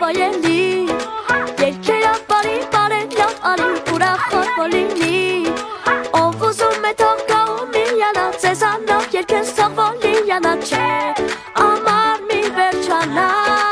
վայելի Երկերա բարի բարելով արի ուրախոտ բոլինի Ով ուզում է թող գա ու միանա Ձեզանով երկես թող վոլիանա Չէ ամար մի վերջանա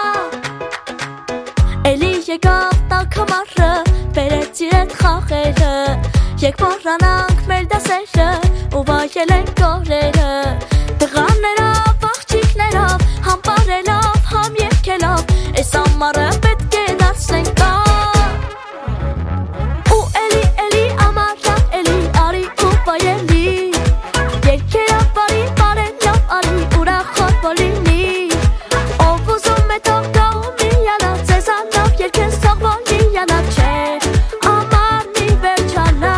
Էլի եկավ տակամարը Բերեց իրետ խաղերը Եկ մոռանանք մեր դասերը Ու վայելենք օրերը Տղաներով, աղջիկներով Համ բարելով, համ երկելով Այս ամառը պետք է դարձնենք կար Ու էլի ամառա էլի արի ու վայելի Երկերա բարի բարելով արի ուրախոտ բոլինի Ով ուզում է թող գա ու միանա Ձեզանով երկես թող վոլիանա Չէ ամառ մի վերջանա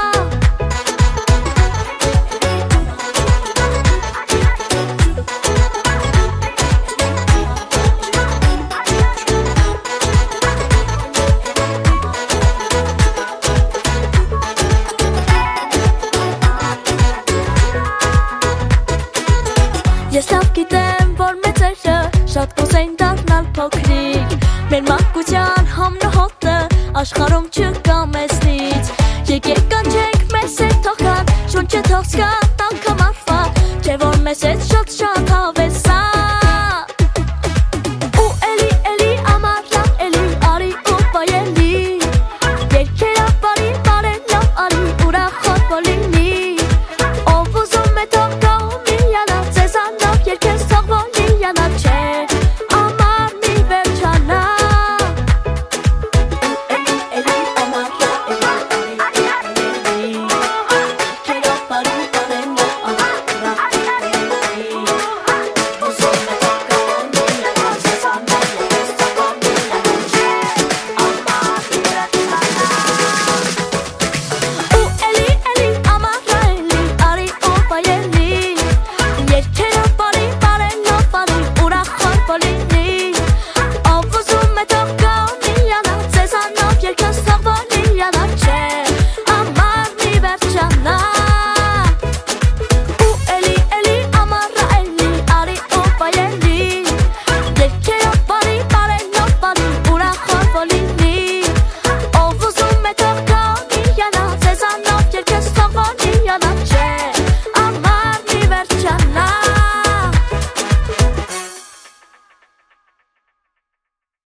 Ես լավ գիտեմ, որ մեծերը շատ կուզեն դառնալ փոքրիկ Մեր մանկության համնահոտը աշխարհում չկա մեզնից Եկեք կանչենք մեզ հետ թող գան, շունչը թող զգա տակամարվա Չէ որ մեզ հետ շատ հավեսա Ու էլի ամառա էլի արի ու վայելի Երկերա բարի բարելով արի ուրախոտ բոլինի Ով ուզում է թող գա ու միանա Ձեզանով երկես թող վոլիանա Չէ